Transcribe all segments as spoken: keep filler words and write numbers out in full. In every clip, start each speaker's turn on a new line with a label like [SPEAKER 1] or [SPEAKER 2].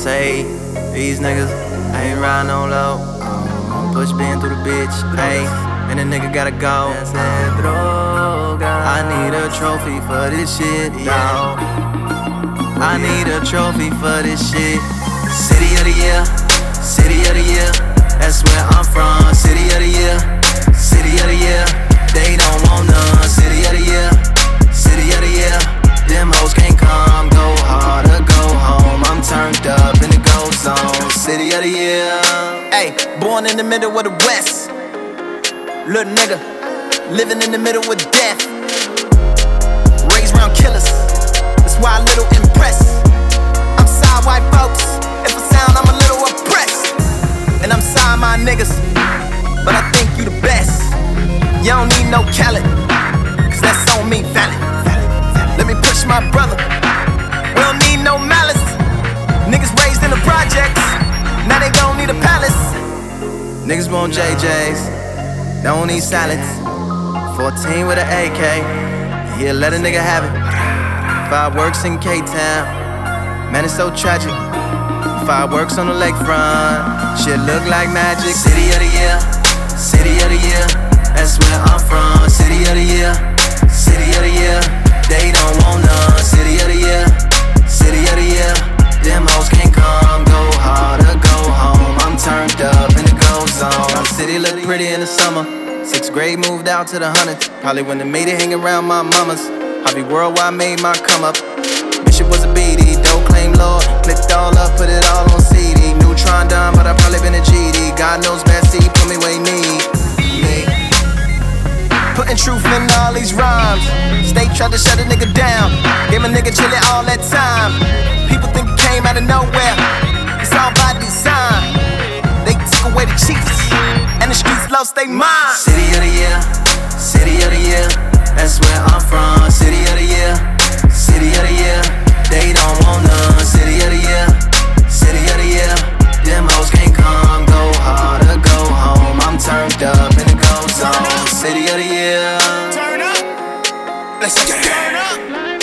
[SPEAKER 1] say these niggas ain't riding on low. Push Ben through the bitch, ayy, and the nigga gotta go. I need a trophy for this shit, dawg. I need a trophy for this shit. City of the year, city of the year, that's where I'm from. City of the year, city of the year, they don't want none. City of the year, city of the year, them hoes can't come. Go hard or go home, I'm turned up in the gold zone. City of the year. Ayy, born in the middle of the West, little nigga, living in the middle of death. Raised around killers, that's why a little impressed. I'm side white folks, if I sound I'm a little oppressed. And I'm side my niggas, but I think you the best. You don't need no Khaled, cause that's on me, valid. Let me push my brother, we don't need no malice. Niggas raised in the projects, now they gon' need a palace. Niggas want J J's, don't need salads. fourteen with an A K, yeah, let a nigga have it. Fireworks in K-Town, man, it's so tragic. Fireworks on the lakefront, shit look like magic. City of the year, city of the year, that's where I'm from. City of the year, city of the year, they don't want none. City of the year, city of the year, them hoes can't come. Go hard or go home, I'm turned up in the gold zone. My city look pretty in the summer. Sixth grade moved out to the hundreds. Probably when they made it hang around my mama's. Hobby Worldwide made my come up. Bishop was a B D, don't claim Lord. Clicked all up, put it all on C D. Neutron done, but I probably been a G D. God knows best, he put me where he need me. Putting truth in all these rhymes. State tried to shut a nigga down. Gave a nigga chillin' all that time. People think it came out of nowhere. It's all by design. They took away the chiefs, and the streets lost their mind. City of the year, city of the year, that's where I'm from. City of the year, city of the year, they don't want none. City of the year, city of the year, them hoes can't come. Go hard or go home, I'm turned up in the gold zone. City of the year.
[SPEAKER 2] Turn up. Let's get turn up.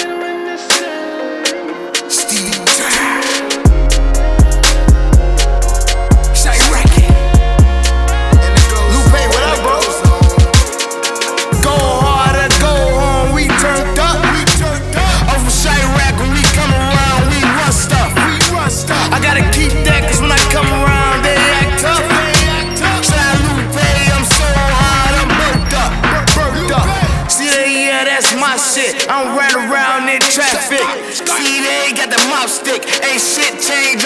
[SPEAKER 2] Steve Shay Racky. Lupe, what up, bro? Go hard or go home, we turned up. We turned up. I'm from Shay Rack, when we come around, we run stuff. We run stuff. I gotta keep that, cause when I come around, they act tough. Shout Lupe, I'm so hard, I'm burnt up. Burnt up. See, they, yeah, that's my shit. I'm right around in traffic. See, they got the mop stick. Ain't shit changed